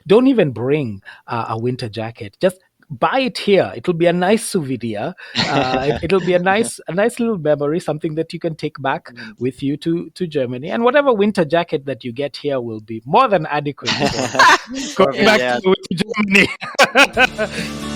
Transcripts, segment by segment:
Don't even bring a winter jacket. Just buy it here. It'll be a nice souvenir. It'll be a nice little memory, something that you can take back with you to Germany. And whatever winter jacket that you get here will be more than adequate for going Perfect. back Yeah. to Germany.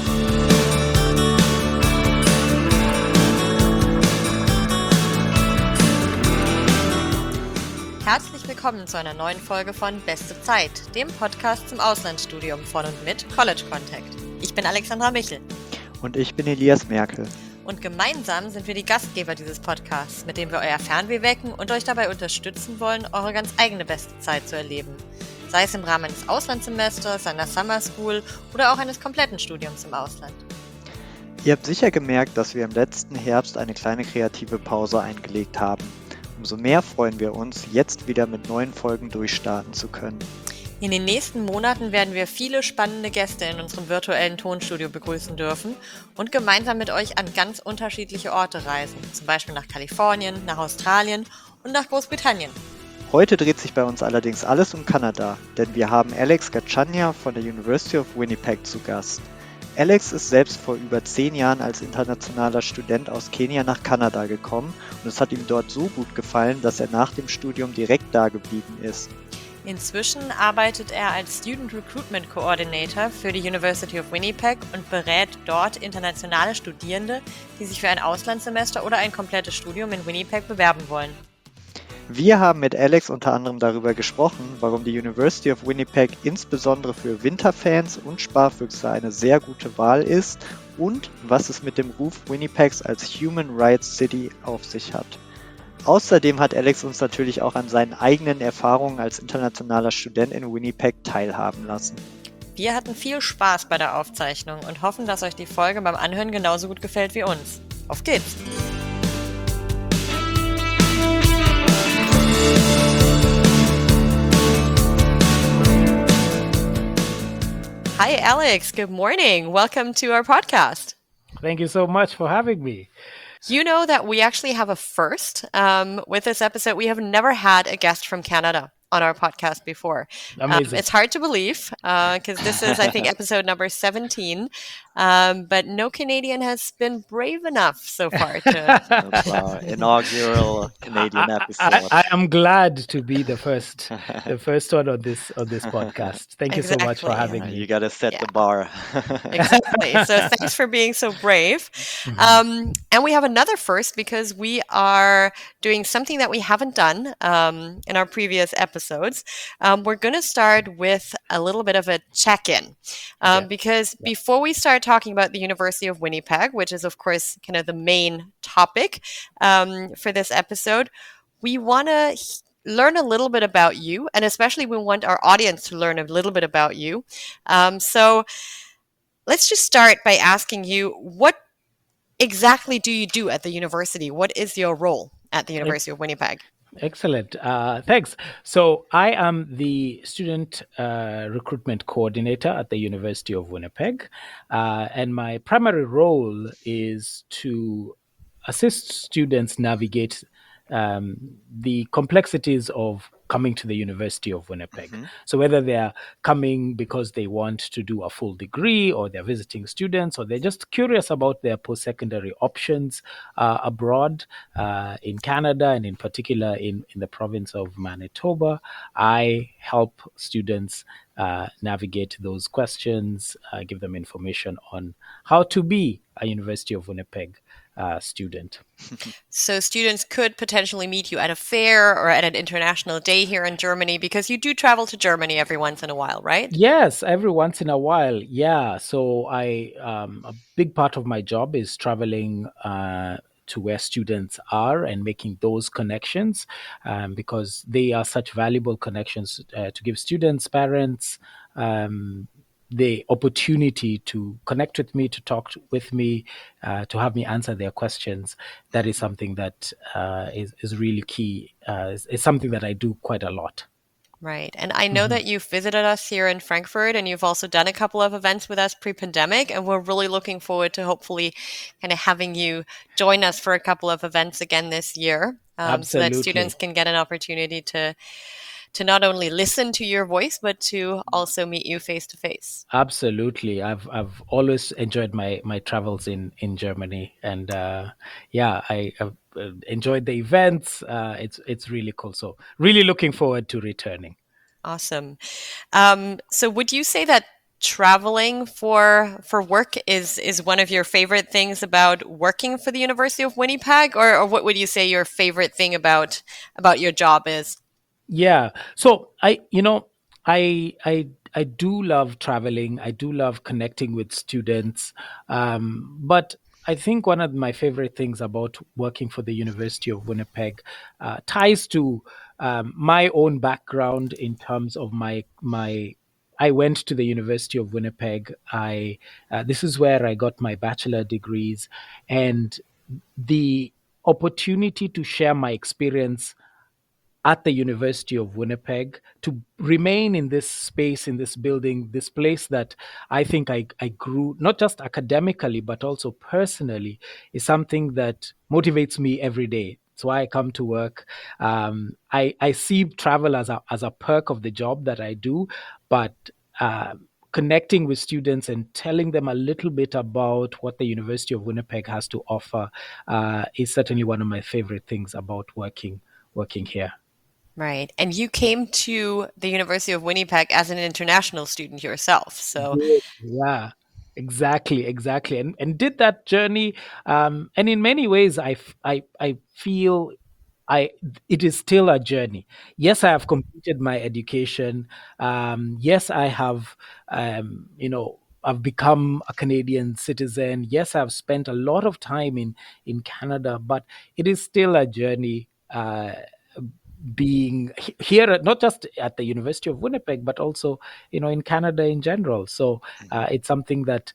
Herzlich willkommen zu einer neuen Folge von Beste Zeit, dem Podcast zum Auslandsstudium von und mit College Contact. Ich bin Alexandra Michel. Und ich bin Elias Merkel. Und gemeinsam sind wir die Gastgeber dieses Podcasts, mit dem wir euer Fernweh wecken und euch dabei unterstützen wollen, eure ganz eigene beste Zeit zu erleben. Sei es im Rahmen eines Auslandssemesters, einer Summer School oder auch eines kompletten Studiums im Ausland. Ihr habt sicher gemerkt, dass wir im letzten Herbst eine kleine kreative Pause eingelegt haben. Umso mehr freuen wir uns, jetzt wieder mit neuen Folgen durchstarten zu können. In den nächsten Monaten werden wir viele spannende Gäste in unserem virtuellen Tonstudio begrüßen dürfen und gemeinsam mit euch an ganz unterschiedliche Orte reisen, zum Beispiel nach Kalifornien, nach Australien und nach Großbritannien. Heute dreht sich bei uns allerdings alles um Kanada, denn wir haben Alex Gachania von der University of Winnipeg zu Gast. Alex ist selbst vor über 10 Jahren als internationaler Student aus Kenia nach Kanada gekommen und es hat ihm dort so gut gefallen, dass er nach dem Studium direkt da geblieben ist. Inzwischen arbeitet er als Student Recruitment Coordinator für die University of Winnipeg und berät dort internationale Studierende, die sich für ein Auslandssemester oder ein komplettes Studium in Winnipeg bewerben wollen. Wir haben mit Alex unter anderem darüber gesprochen, warum die University of Winnipeg insbesondere für Winterfans und Sparfüchse eine sehr gute Wahl ist und was es mit dem Ruf Winnipegs als Human Rights City auf sich hat. Außerdem hat Alex uns natürlich auch an seinen eigenen Erfahrungen als internationaler Student in Winnipeg teilhaben lassen. Wir hatten viel Spaß bei der Aufzeichnung und hoffen, dass euch die Folge beim Anhören genauso gut gefällt wie uns. Auf geht's! Hi, Alex. Good morning. Welcome to our podcast. Thank you so much for having me. You know that we actually have a first with this episode. We have never had a guest from Canada on our podcast before. Amazing. It's hard to believe because this is, I think, episode number 17. But no Canadian has been brave enough so far to... That's our inaugural Canadian episode. I am glad to be the first one on this podcast. Thank you so much for having me. You got to set the bar. Exactly. So thanks for being so brave. And we have another first because we are doing something that we haven't done in our previous episodes. We're going to start with a little bit of a check-in because before we start talking about the University of Winnipeg, which is, of course, kind of the main topic for this episode, we want to learn a little bit about you, and especially we want our audience to learn a little bit about you. So let's just start by asking you, what exactly do you do at the university? What is your role at the University of Winnipeg? Excellent. Thanks. So I am the student recruitment coordinator at the University of Winnipeg. And my primary role is to assist students navigate the complexities of coming to the University of Winnipeg. So whether they're coming because they want to do a full degree, or they're visiting students, or they're just curious about their post-secondary options abroad in Canada, and in particular in the province of Manitoba, I help students navigate those questions, give them information on how to be a University of Winnipeg student. So students could potentially meet you at a fair or at an international day here in Germany, because you do travel to Germany every once in a while, right? Yes, every once in a while. Yeah. So a big part of my job is traveling to where students are and making those connections because they are such valuable connections to give students, parents, the opportunity to connect with me, to talk with me, to have me answer their questions. That is something that is really key. It's something that I do quite a lot. Right. And I know that you've visited us here in Frankfurt, and you've also done a couple of events with us pre-pandemic, and we're really looking forward to hopefully kind of having you join us for a couple of events again this year, so that Absolutely. students can get an opportunity to not only listen to your voice, but to also meet you face to face. Absolutely. I've always enjoyed my travels in Germany, and I've enjoyed the events. It's really cool. So really looking forward to returning. Awesome. So would you say that traveling for work is one of your favorite things about working for the University of Winnipeg, or what would you say your favorite thing about your job is? Yeah. So I do love traveling. I do love connecting with students. But I think one of my favorite things about working for the University of Winnipeg ties to my own background in terms of my. I went to the University of Winnipeg. I This is where I got my bachelor degrees, and the opportunity to share my experience at the University of Winnipeg, to remain in this space, in this building, this place that I think I grew, not just academically, but also personally, is something that motivates me every day. It's why I come to work. I see travel as a perk of the job that I do, but uh, connecting with students and telling them a little bit about what the University of Winnipeg has to offer is certainly one of my favorite things about working here. Right. And you came to the University of Winnipeg as an international student yourself. So, Yeah, exactly, and did that journey. And in many ways, I feel I it is still a journey. Yes, I have completed my education. Yes, I have, I've become a Canadian citizen. Yes, I've spent a lot of time in Canada, but it is still a journey. Being here, not just at the University of Winnipeg, but also in Canada in general. So it's something that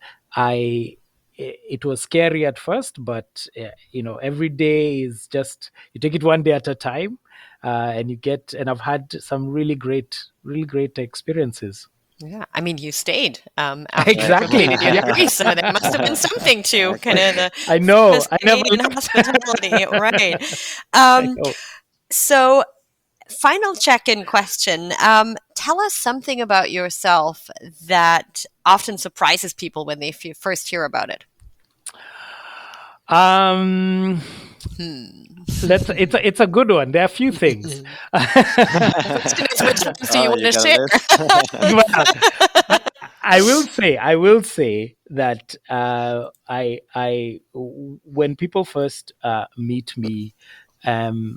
it was scary at first, but every day is just, you take it one day at a time, and I've had some really great experiences. yeah, I mean, you stayed after you Exactly. completed your Yeah, degree, so there must have been something to kind of the I know. famous I never Canadian left. hospitality, right? I Um, know. so, final check-in question. Tell us something about yourself that often surprises people when they first hear about it. Um, Hmm. it's a good one. There are a few things. Question is, which ones do you Oh, want you to got a share? list? Well, I will say that when people first meet me, um,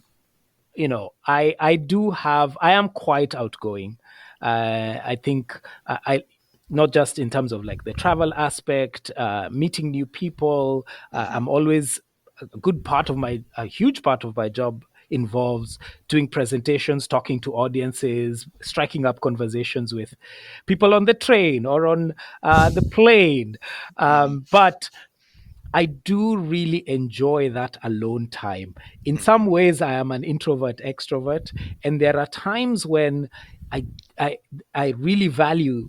I am quite outgoing. I think I not just in terms of like the travel aspect, meeting new people. Mhm. I'm always a huge part of my job involves doing presentations, talking to audiences, striking up conversations with people on the train or on the plane. Mhm. But I do really enjoy that alone time. In some Mhm. ways, I am an introvert extrovert, and there are times when I I I really value,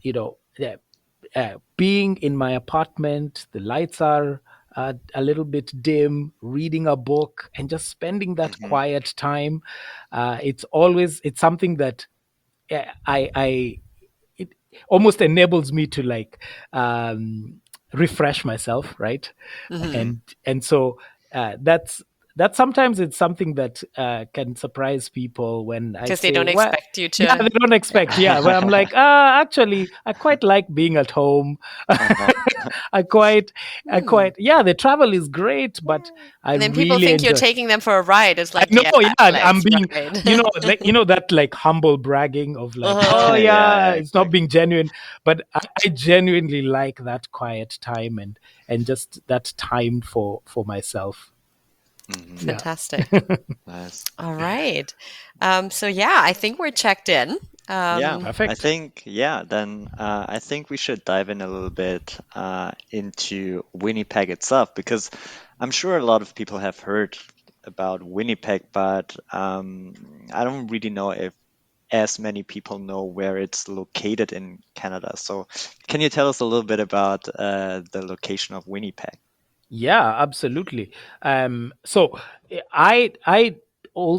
being in my apartment. The lights are a little bit dim, reading a book, and just spending that Mhm. quiet time. It's something that I it almost enables me to like refresh myself, right? Mhm. Mhm. And so that's sometimes it's something that can surprise people when I Because they say, don't well, expect you yeah, to. they don't expect. Yeah, but I'm like, actually, I quite like being at home. Uh-huh. I quite, Hmm. yeah, the travel is great, Yeah. but I And then people really think you're enjoy. taking them for a ride. It's I like, know, yeah, yeah, I'm Alex, being, right. that like humble bragging of like, oh Uh-huh. Yeah, yeah, yeah, it's not being exactly. genuine, but I genuinely like that quiet time and just that time for myself. Mhm. Yeah. Fantastic. Nice. All right. So yeah, I think we're checked in. Yeah, I Perfect. think, yeah, then I think we should dive in a little bit into Winnipeg itself because I'm sure a lot of people have heard about Winnipeg, but I don't really know if as many people know where it's located in Canada. So, can you tell us a little bit about the location of Winnipeg? Yeah, absolutely. So I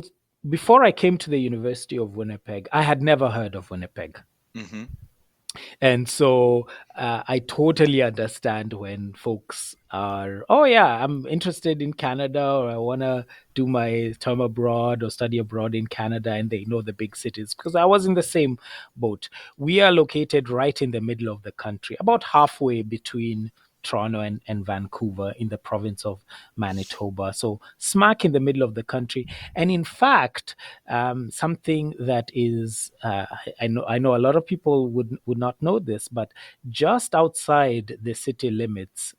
before I came to the University of Winnipeg, I had never heard of Winnipeg. Mm-hmm. And so I totally understand when folks are, oh, yeah, I'm interested in Canada, or I want to do my term abroad or study abroad in Canada, and they know the big cities, because I was in the same boat. We are located right in the middle of the country, about halfway between Toronto and Vancouver in the province of Manitoba. So, smack in the middle of the country. And in fact, something that is, I know a lot of people would not know this, but just outside the city limits,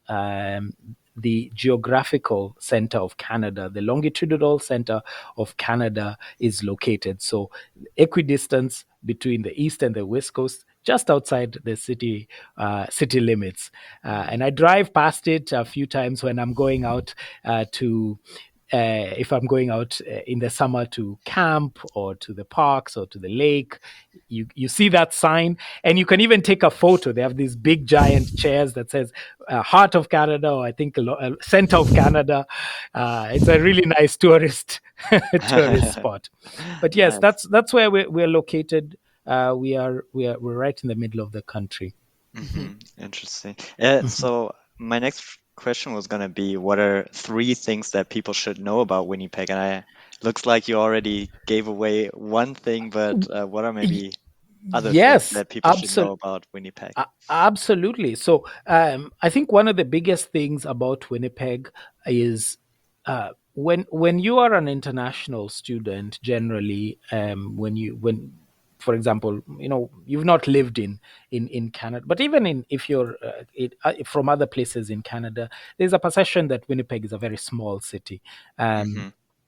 the geographical center of Canada, the longitudinal center of Canada, is located. So, equidistance between the east and the west coast, just outside the city limits. And I drive past it a few times when I'm going out to if I'm going out in the summer to camp or to the parks or to the lake. You see that sign, and you can even take a photo. They have these big giant chairs that says Heart of Canada, or I think Center of Canada. It's a really nice tourist spot. But yes, Nice. that's where we're located. We're right in the middle of the country. Mm-hmm. Interesting. Mhm. So my next question was gonna be, what are three things that people should know about Winnipeg? And looks like you already gave away one thing, but what are Y- maybe other things Yes, that people should know about Winnipeg? Absolutely. So, I think one of the biggest things about Winnipeg is when you are an international student. Generally, when for example, you've not lived in Canada, but even in if you're from other places in Canada, there's a perception that Winnipeg is a very small city. Um, Mm-hmm.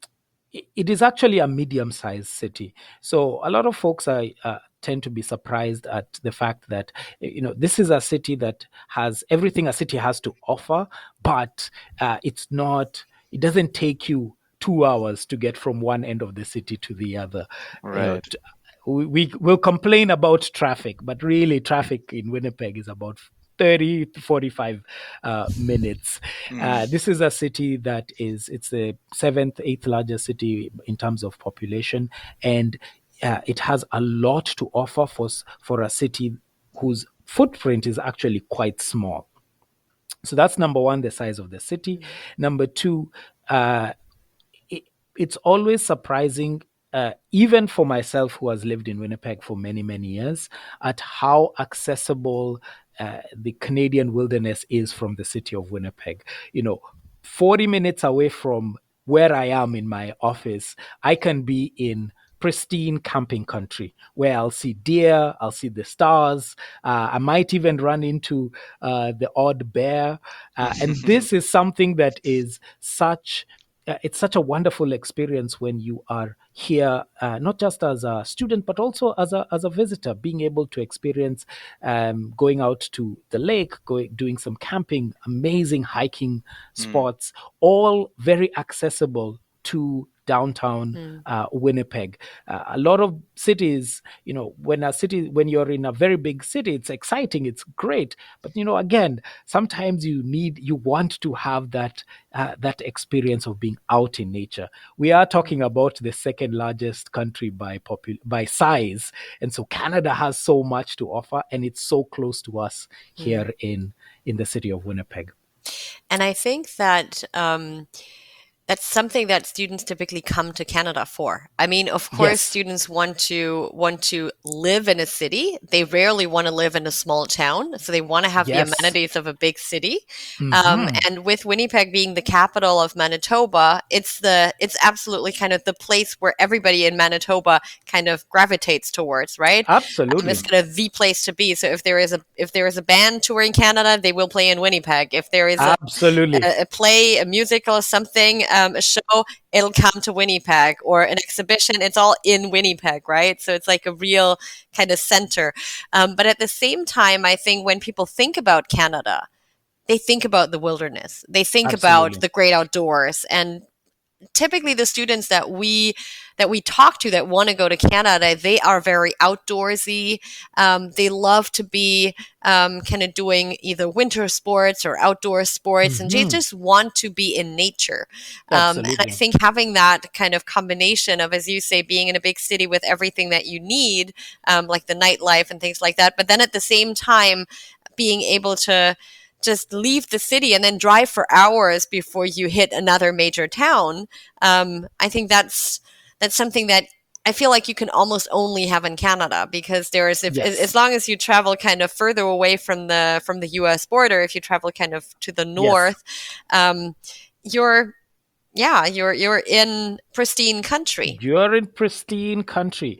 it is actually a medium-sized city. So a lot of folks tend to be surprised at the fact that this is a city that has everything a city has to offer, but it's not. It doesn't take you 2 hours to get from one end of the city to the other. You know, Right. we will complain about traffic, but really traffic in Winnipeg is about 30 to 45 minutes. Mm. This is a city that it's the seventh, eighth largest city in terms of population, and it has a lot to offer for a city whose footprint is actually quite small. So that's number one, the size of the city. Number two, uh, it, it's always surprising, even for myself who has lived in Winnipeg for many, many years, at how accessible the Canadian wilderness is from the city of Winnipeg. You know, 40 minutes away from where I am in my office, I can be in pristine camping country where I'll see deer, I'll see the stars, I might even run into the odd bear. And this is something that is such it's such a wonderful experience when you are here, not just as a student, but also as a visitor, being able to experience going out to the lake, doing some camping, amazing hiking Mm. spots, all very accessible to downtown Mm. Winnipeg. A lot of cities, when you're in a very big city, it's exciting, it's great, but again, sometimes you want to have that experience of being out in nature. We are talking about the second largest country by size, and so Canada has so much to offer, and it's so close to us Mm. here in the city of Winnipeg. And I think that that's something that students typically come to Canada for. I mean, of course, Yes, students want to live in a city. They rarely want to live in a small town, so they want to have the yes. amenities of a big city. Hmm. And with Winnipeg being the capital of Manitoba, it's absolutely kind of the place where everybody in Manitoba kind of gravitates towards, right? It's Absolutely. kind of the place to be. So if there is a band touring Canada, they will play in Winnipeg. If there is Absolutely. a play, a musical, something, a show, it'll come to Winnipeg, or an exhibition. It's all in Winnipeg, right? So it's like a real kind of center. But at the same time, I think when people think about Canada, they think about the wilderness. They think about Absolutely. the great outdoors, and typically the students that we talk to that want to go to Canada, they are very outdoorsy. They love to be kind of doing either winter sports or outdoor sports, and they just want to be in nature. And I think having that kind of combination of, as you say, being in a big city with everything that you need, like the nightlife and things like that, but then at the same time being able to just leave the city and then drive for hours before you hit another major town. I think that's something that I feel like you can almost only have in Canada, because there is, as long as you travel kind of further away from the U.S. border, if you travel kind of to the north, you're in pristine country. You're in pristine country,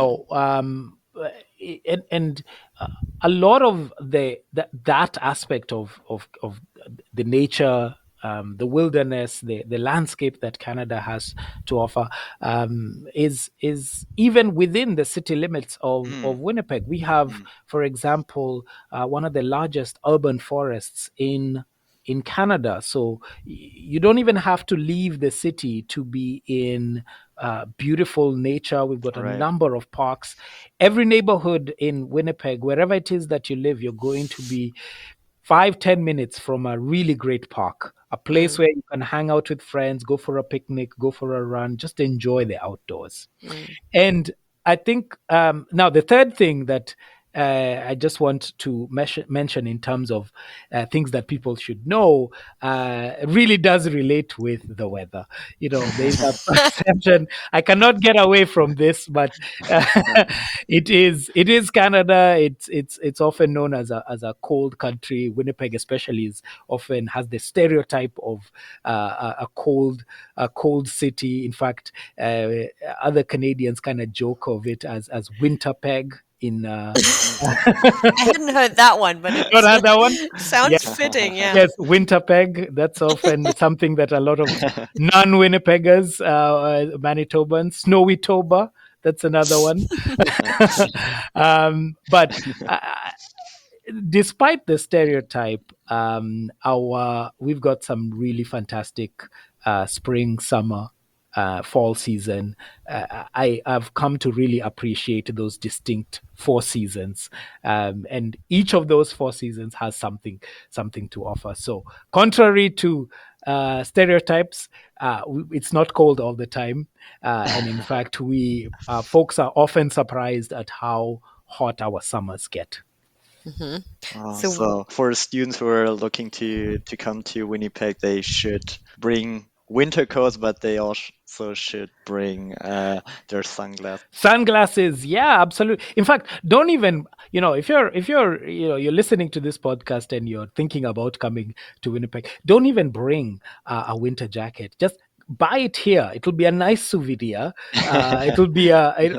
and a lot of that aspect of the nature, the wilderness, the landscape that Canada has to offer, is even within the city limits of Winnipeg. We have, for example, one of the largest urban forests in Canada. So you don't even have to leave the city to be in beautiful nature. We've got a number of parks. Every neighborhood in Winnipeg, wherever it is that you live, you're going to be 5-10 minutes from a really great park, a place where you can hang out with friends, go for a picnic, go for a run, just enjoy the outdoors. And I think now the third thing that I just want to mention in terms of things that people should know really does relate with the weather. There's a perception. I cannot get away from this, but it is Canada. It's often known as a cold country. Winnipeg, especially, is often has the stereotype of a cold city. In fact, other Canadians kind of joke of it as Winterpeg. I hadn't heard that one, but not heard that one. Sounds fitting. Yeah. Yes, Winterpeg. That's often something that a lot of non-Winnipeggers, Manitobans, Snowy Toba. That's another one. But despite the stereotype, we've got some really fantastic spring, summer, fall season. I've come to really appreciate those distinct 4 seasons, and each of those 4 seasons has something to offer. So, contrary to stereotypes, it's not cold all the time, and in fact, folks are often surprised at how hot our summers get. So for students who are looking to come to Winnipeg, they should bring winter coats, but they also should bring their sunglasses. Sunglasses, yeah, absolutely. In fact, don't even, if you're listening to this podcast and you're thinking about coming to Winnipeg, don't even bring a winter jacket. Just buy it here. It'll be a nice souvenir. It'll be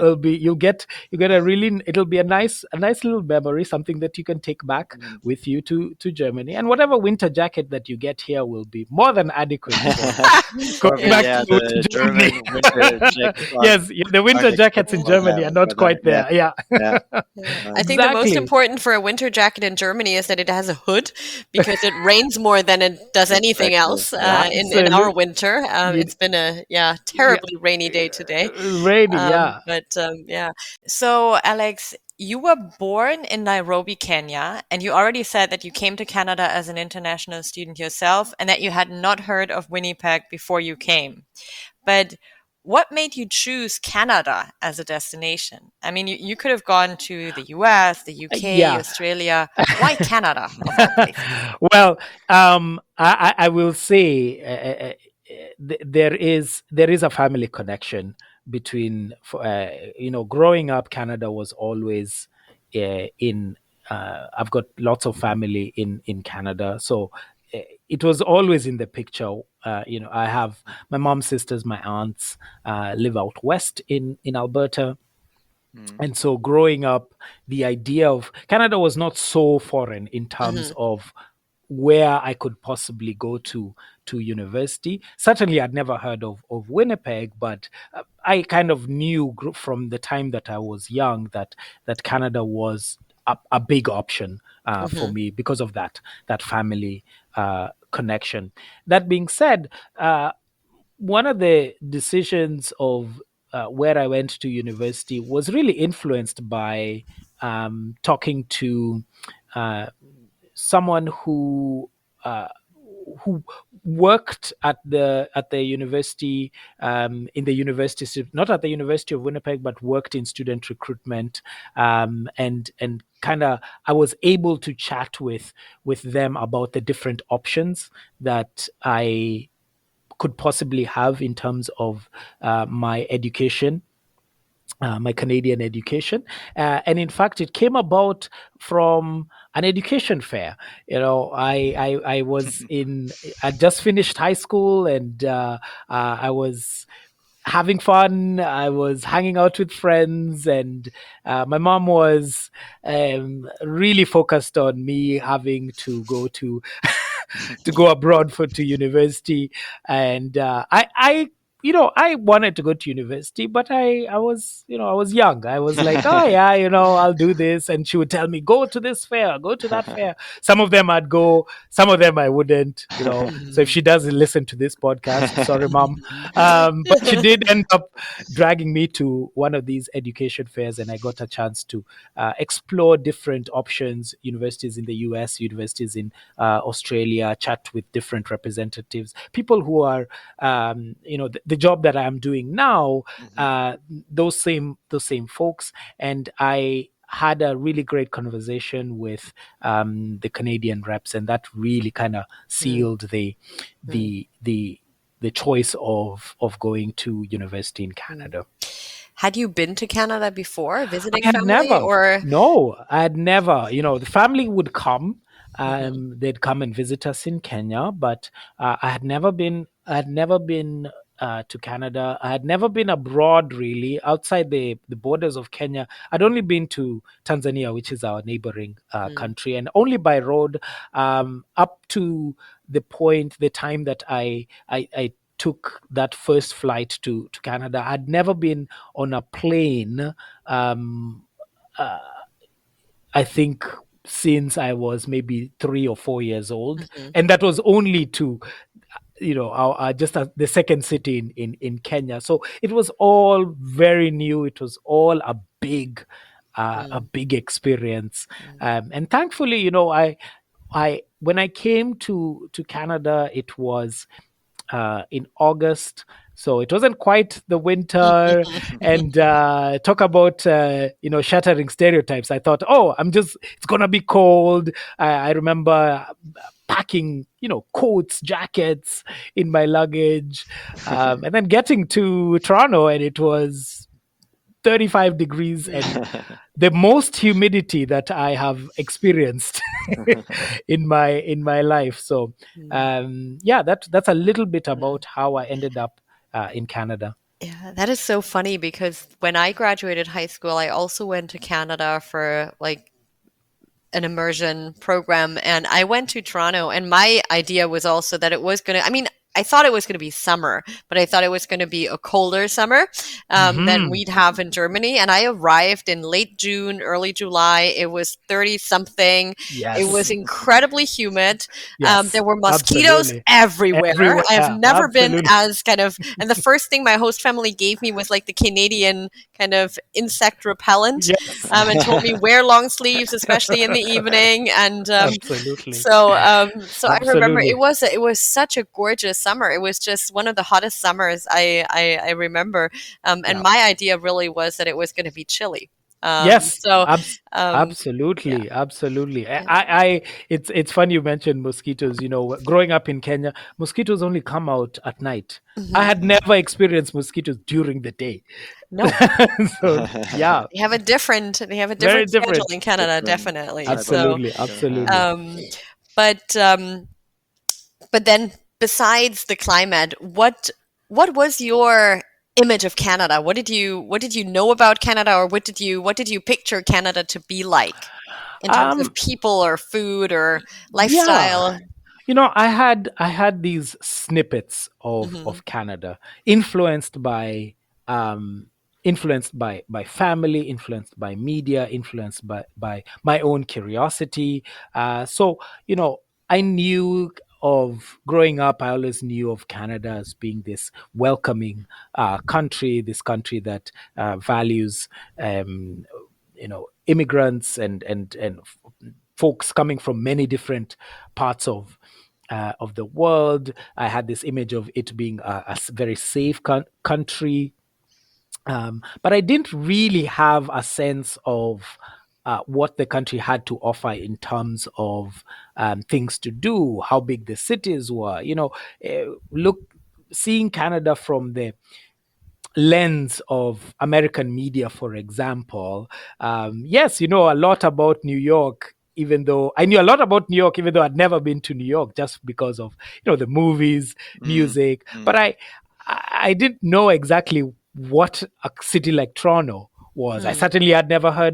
a nice little memory, something that you can take back with you to Germany. And whatever winter jacket that you get here will be more than adequate for going back to Germany. Yes, the winter jackets in Germany are not quite there. Yeah. I think the most important for a winter jacket in Germany is that it has a hood, because it rains more than it does anything else in our winter. It's been a terribly rainy day today. Rainy, yeah. But So, Alex, you were born in Nairobi, Kenya, and you already said that you came to Canada as an international student yourself, and that you had not heard of Winnipeg before you came. But what made you choose Canada as a destination? I mean, you could have gone to the US, the UK, Australia. Why Canada? Well, I will say there is a family connection between, growing up. Canada was always I've got lots of family in Canada, so it was always in the picture. I have my mom's sisters, my aunts live out west in Alberta. And so growing up, the idea of Canada was not so foreign in terms of where I could possibly go to university. Certainly, I'd never heard of Winnipeg, but I kind of knew from the time that I was young that Canada was a big option for me because of that family connection. That being said, one of the decisions of where I went to university was really influenced by talking to uh, someone uh, who worked at the university, in the university, not at the University of Winnipeg, but worked in student recruitment, and kind of I was able to chat with them about the different options that I could possibly have in terms of my education, my Canadian education. And in fact, it came about from an education fair. I was I just finished high school, and I was having fun. I was hanging out with friends, and my mom was really focused on me having to go to to go abroad to university. And I wanted to go to university, but I was, I was young. I was like, oh yeah, I'll do this. And she would tell me, go to this fair, go to that fair. Some of them I'd go, some of them I wouldn't. So if she doesn't listen to this podcast, sorry, mom. But she did end up dragging me to one of these education fairs, and I got a chance to explore different options, universities in the US, universities in Australia, chat with different representatives, people who are, the job that I'm doing now, those same folks. And I had a really great conversation with the Canadian reps, and that really kind of sealed the choice of going to university in Canada. Had you been to Canada before, visiting I had family, never. or? No, I had never. The family would come. They'd come and visit us in Kenya, but I had never been. To Canada. I had never been abroad, really, outside the borders of Kenya. I'd only been to Tanzania, which is our neighboring country, and only by road, up to the time that I took that first flight to Canada. I'd never been on a plane. I think since I was maybe 3 or 4 years old, and that was only to just the second city in Kenya. So it was all very new. It was all a big experience. And thankfully, I when I came to Canada, it was in August. So it wasn't quite the winter. And talk about, shattering stereotypes. I thought, oh, it's going to be cold. I remember packing, coats, jackets in my luggage. And then getting to Toronto, and it was 35 degrees and the most humidity that I have experienced in my life. So that's a little bit about how I ended up in Canada. Yeah, that is so funny because when I graduated high school, I also went to Canada for like an immersion program, and I went to Toronto, and my idea was also that it was going to, I mean, I thought it was going to be summer, but I thought it was going to be a colder summer than we'd have in Germany. And I arrived in late June, early July. It was 30 something. Yes. It was incredibly humid. Yes, there were mosquitoes everywhere. I have never been as kind of, and the first thing my host family gave me was like the Canadian kind of insect repellent, and told me wear long sleeves, especially in the evening. And absolutely. So I remember it was such a gorgeous summer. It was just one of the hottest summers I remember. And my idea really was that it was going to be chilly. Yes. So absolutely. It's funny you mentioned mosquitoes. Growing up in Kenya, mosquitoes only come out at night. I had never experienced mosquitoes during the day. No. So, yeah. They have a different schedule in Canada, definitely. Absolutely. But then besides the climate, what was your image of Canada? What did you know about Canada, or what did you picture Canada to be like in terms of people or food or lifestyle? Yeah. I had these snippets of Canada influenced by family, influenced by media, influenced by my own curiosity. So I knew of growing up, I always knew of Canada as being this welcoming country, this country that values, immigrants and folks coming from many different parts of the world. I had this image of it being a very safe country, but I didn't really have a sense of what the country had to offer in terms of things to do, how big the cities were. Seeing Canada from the lens of American media, for example, yes, a lot about New York. Even though I knew a lot about New York, even though I'd never been to New York, just because of the movies, music, but I didn't know exactly what a city like Toronto was. I certainly had never heard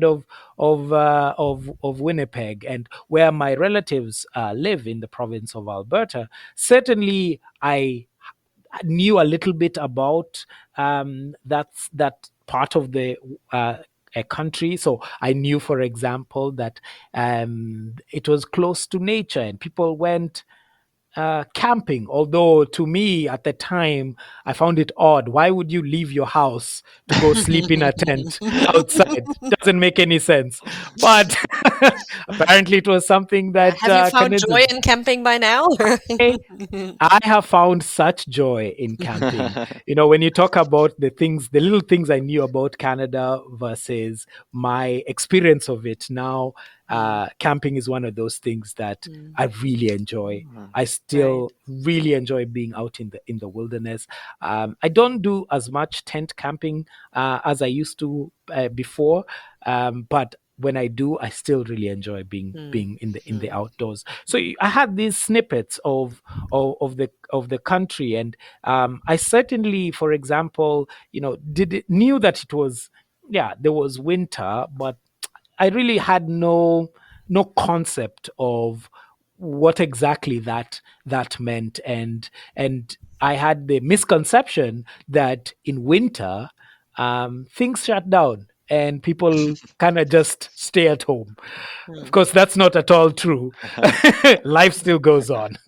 of Winnipeg, and where my relatives live in the province of Alberta. Certainly, I knew a little bit about that part of the a country. So I knew, for example, that it was close to nature and people went camping. Although to me at the time, I found it odd. Why would you leave your house to go sleep in a tent outside? Doesn't make any sense. But apparently, it was something that Have you found Canadians. joy in camping by now? I have found such joy in camping. When you talk about the little things I knew about Canada versus my experience of it now, camping is one of those things that I really enjoy. I still really enjoy being out in the wilderness. I don't do as much tent camping as I used to before, but when I do, I still really enjoy being in the outdoors. So I had these snippets of the country, and I certainly, for example, knew that it was there was winter, but I really had no concept of what exactly that meant, and I had the misconception that in winter things shut down and people kind of just stay at home. Of course, that's not at all true. Life still goes on.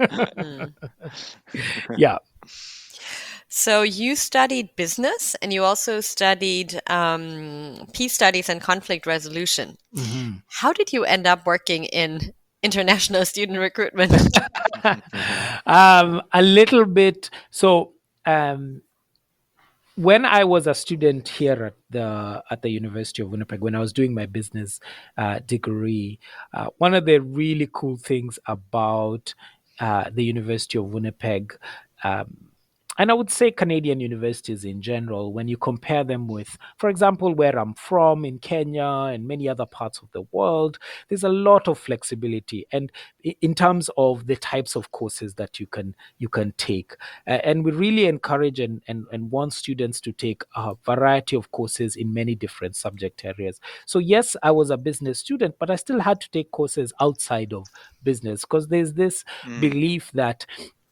Yeah. So you studied business and you also studied peace studies and conflict resolution. How did you end up working in international student recruitment? A little bit. So when I was a student here at the University of Winnipeg, when I was doing my business degree, one of the really cool things about the University of Winnipeg, and I would say Canadian universities in general, when you compare them with, for example, where I'm from in Kenya and many other parts of the world, there's a lot of flexibility, and in terms of the types of courses that you can take, and we really encourage and want students to take a variety of courses in many different subject areas. So yes, I was a business student, but I still had to take courses outside of business because there's this belief that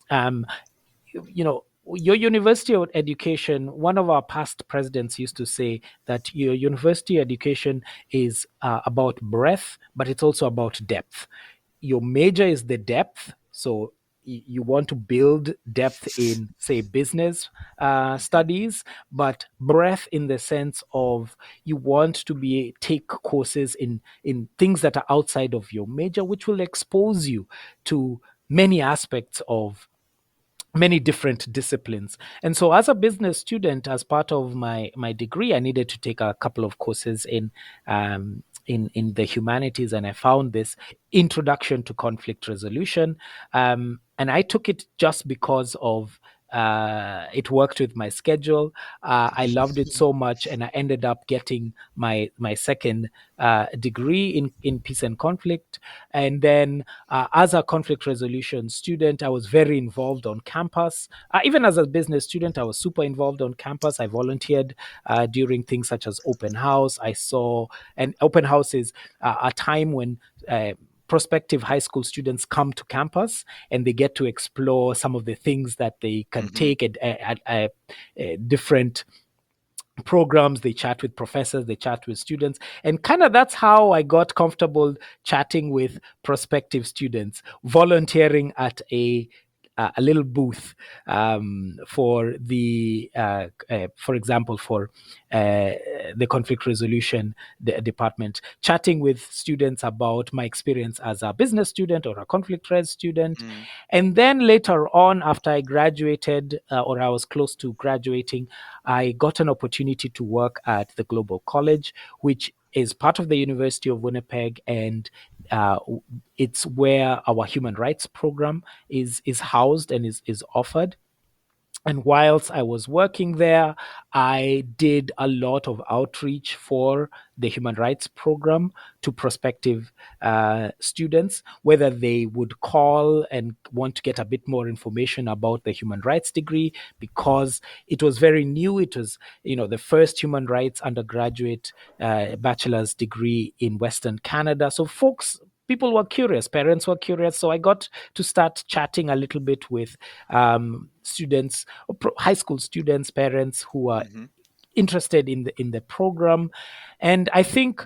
your university education, one of our past presidents used to say that your university education is about breadth, but it's also about depth. Your major is the depth. So you want to build depth in, say, business studies, but breadth in the sense of you want to take courses in things that are outside of your major, which will expose you to many aspects of many different disciplines. And so as a business student, as part of my degree, I needed to take a couple of courses in the humanities, and I found this introduction to conflict resolution, and I took it just because of it worked with my schedule. I loved it so much, and I ended up getting my second degree in peace and conflict. And then, as a conflict resolution student, I was very involved on campus. Even as a business student, I was super involved on campus. I volunteered during things such as open house. And open house is a time when prospective high school students come to campus and they get to explore some of the things that they can take at different programs, they chat with professors, they chat with students, and kind of that's how I got comfortable chatting with prospective students, volunteering at a little booth for for example, for the conflict resolution department, chatting with students about my experience as a business student or a conflict res student. Mm. And then later on, after I graduated, or I was close to graduating, I got an opportunity to work at the Global College, which is part of the University of Winnipeg, and uh, it's where our human rights program is housed and is offered. And whilst I was working there, I did a lot of outreach for the human rights program to prospective students, whether they would call and want to get a bit more information about the human rights degree, because it was very new. It was, the first human rights undergraduate bachelor's degree in Western Canada. So people were curious, parents were curious. So I got to start chatting a little bit with students, high school students, parents who are Mhm. interested in the program. And I think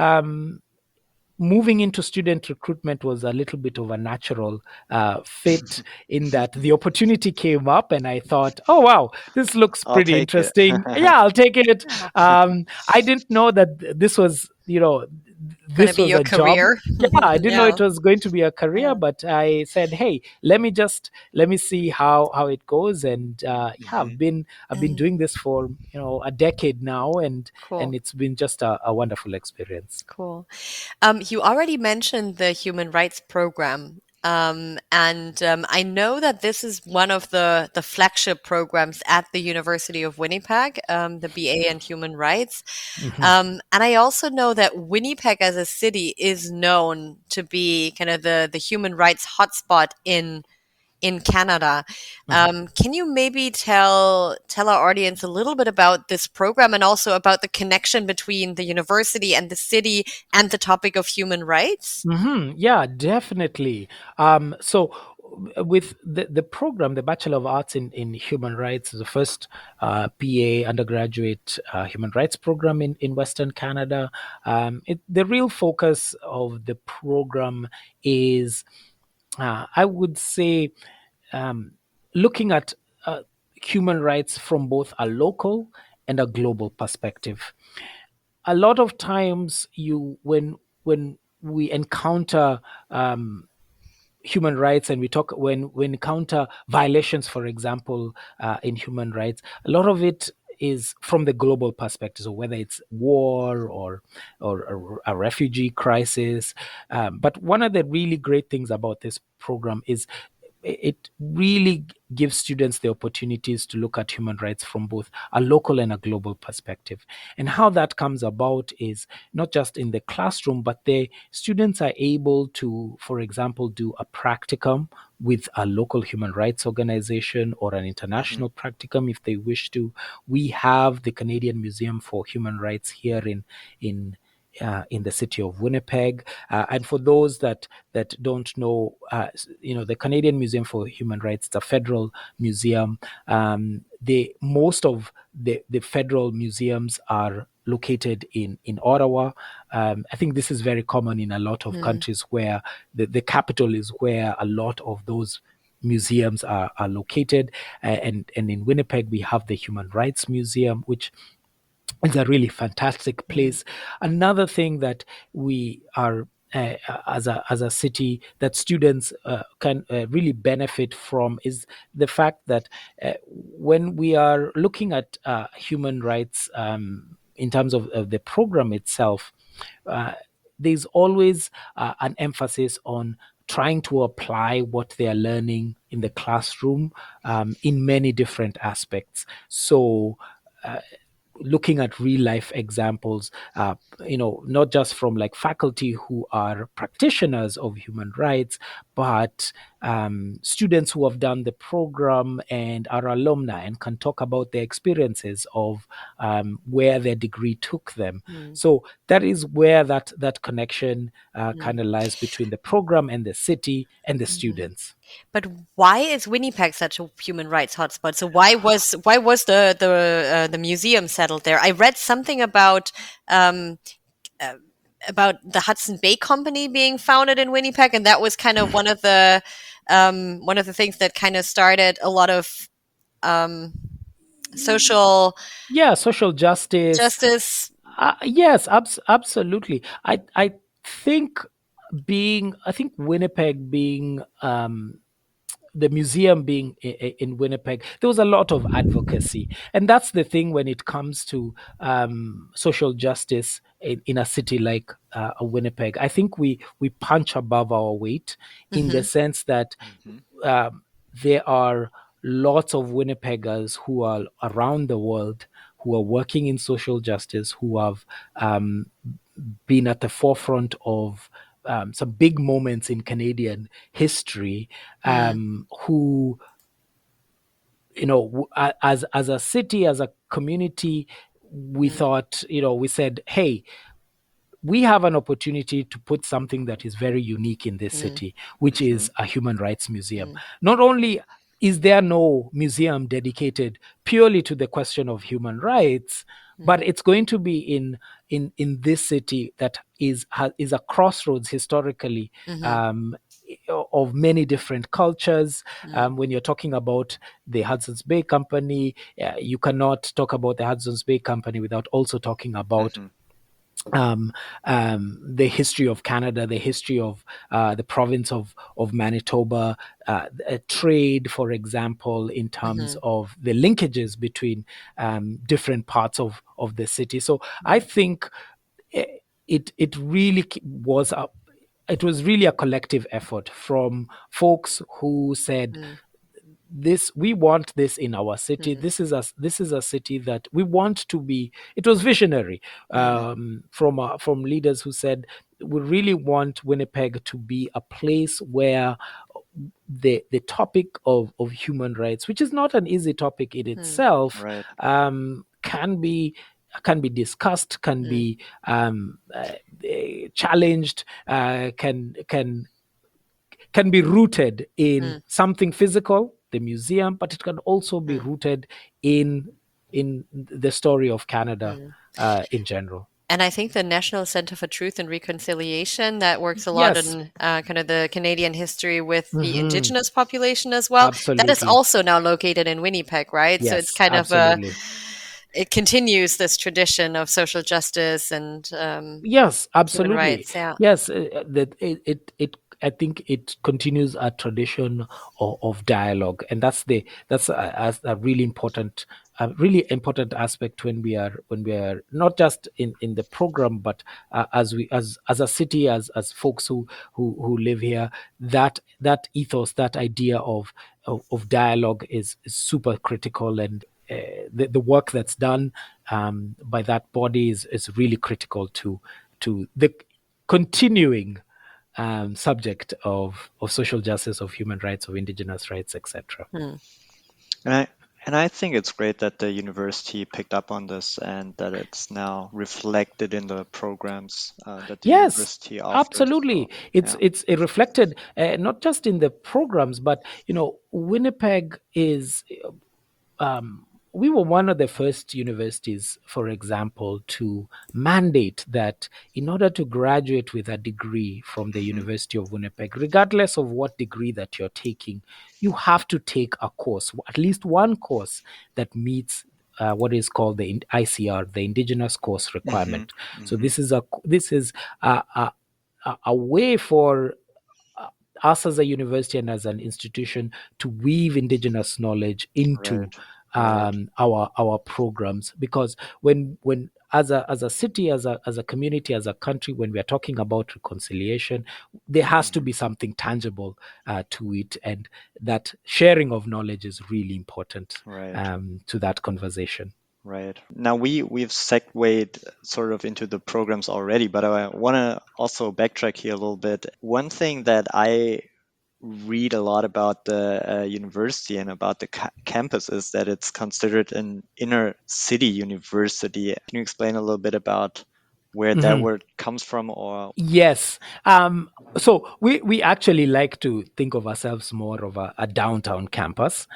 moving into student recruitment was a little bit of a natural fit, in that the opportunity came up and I thought, oh, wow, this looks I'll pretty take it. interesting. Yeah, I'll take it. I didn't know that this was, Gonna this be was your a job. career. Yeah, I didn't know Yeah. it was going to be a career, but I said, hey, let me see how it goes. And yeah, Mhm. I've been doing this for a decade now, and Cool. it's been just a wonderful experience. Cool. You already mentioned the Human Rights Program. And I know that this is one of the flagship programs at the University of Winnipeg, the BA in Human Rights. Mhm. And I also know that Winnipeg as a city is known to be kind of the human rights hotspot in Canada. Mhm. Can you maybe tell our audience a little bit about this program and also about the connection between the university and the city and the topic of human rights? Yeah, definitely. So, with the program, the Bachelor of Arts in Human Rights, is the first PA undergraduate human rights program in Western Canada. The real focus of the program is, I would say, um, looking at human rights from both a local and a global perspective. A lot of times, when we encounter human rights, and we talk when we encounter violations, for example, in human rights, a lot of it is from the global perspective. So whether it's war or a refugee crisis, but one of the really great things about this program is it really gives students the opportunities to look at human rights from both a local and a global perspective. And how that comes about is not just in the classroom, but the students are able to, for example, do a practicum with a local human rights organization, or an Mhm. international practicum if they wish to. We have the Canadian Museum for Human Rights here in the city of Winnipeg. And for those that don't know, the Canadian Museum for Human Rights, it's a federal museum. The most of the federal museums are located in Ottawa. I think this is very common in a lot of Mm, countries, where the capital is where a lot of those museums are located. And in Winnipeg, we have the Human Rights Museum, which it's a really fantastic mm, place. Another thing that we are, as a city, that students can really benefit from, is the fact that when we are looking at human rights, in terms of the program itself, uh, there's always an emphasis on trying to apply what they are learning in the classroom, in many different aspects. So, uh, looking at real life examples, not just from like faculty who are practitioners of human rights, but students who have done the program and are alumni and can talk about their experiences of where their degree took them. mm, So that is where that connection kind mm. of lies between the program and the city and the Mhm. students. But why is Winnipeg such a human rights hotspot? So why was the museum settled there? I read something um, uh, about the Hudson Bay Company being founded in Winnipeg, and that was kind of one of the things that kind of started a lot of social Yeah, social justice. justice. Yes, absolutely. I think I think Winnipeg being the museum being in Winnipeg, there was a lot of advocacy, and that's the thing when it comes to social justice in a city like Winnipeg. I think we punch above our weight in the Hmm. sense that Mhm. there are lots of Winnipeggers who are around the world who are working in social justice, who have um, been at the forefront of some big moments in Canadian history, Mm, who, as a city, as a community, we mm, thought, we said, hey, we have an opportunity to put something that is very unique in this mm, city, which Mhm. is a human rights museum. mm, Not only is there no museum dedicated purely to the question of human rights, but mm, it's going to be in this city that is a crossroads historically, mhm, um, of many different cultures. mm, When you're talking about the Hudson's Bay Company, you cannot talk about the Hudson's Bay Company without also talking about Mhm. um, the history of Canada, the history of the province of Manitoba, trade, for example, in terms mhm, of the linkages between different parts of the city. So I mm, think it really it was really a collective effort from folks who said, mm, this, we want this in our city. mm, This is a city that we want to be. It was visionary, mm, from leaders who said, we really want Winnipeg to be a place where the topic of human rights, which is not an easy topic in mm, itself, Right. can be discussed, can mm, be challenged, can be rooted in mm, something physical, the museum, but it can also be mm, rooted in the story of Canada mm. in general. And I think the National Center for Truth and Reconciliation that works a lot Yes. on kind of the Canadian history with the Hmm. Indigenous population as well. That is Absolutely. also now located in Winnipeg, right? So it's Yes, kind of absolutely. it continues this tradition of social justice and Yes, human absolutely. rights. Yeah. Yes, that I think it continues a tradition of dialogue, and that's a really important aspect when we are not just in the program, but as a city, as folks who live here. That ethos, that idea of dialogue is super critical, and the work that's done by that body is really critical to the continuing subject of social justice, of human rights, of indigenous rights, etc. Mm. And I think it's great that the university picked up on this and that it's now reflected in the programs that the Yes, university offers. absolutely. So It's yeah. it's it reflected, not just in the programs, but Winnipeg is. Um, we were one of the first universities, for example, to mandate that in order to graduate with a degree from the Mhm. University of Winnipeg, regardless of what degree that you're taking, you have to take a course, at least one course that meets what is called the ICR, the Indigenous Course Mhm. Requirement. So Mhm. this is a way for uh, us as a university and as an institution to weave indigenous knowledge into Right. Right. our programs, because when as a city, as a community, as a country, when we are talking about reconciliation, there has to Mhm. be something tangible to it, and that sharing of knowledge is really important Right. to that conversation. Right. Now we've segued sort of into the programs already, but I want to also backtrack here a little bit. One thing that I read a lot about the university and about the campus is that it's considered an inner city university. Can you explain a little bit about where that word comes from, or Yes. So we actually like to think of ourselves more of a downtown campus,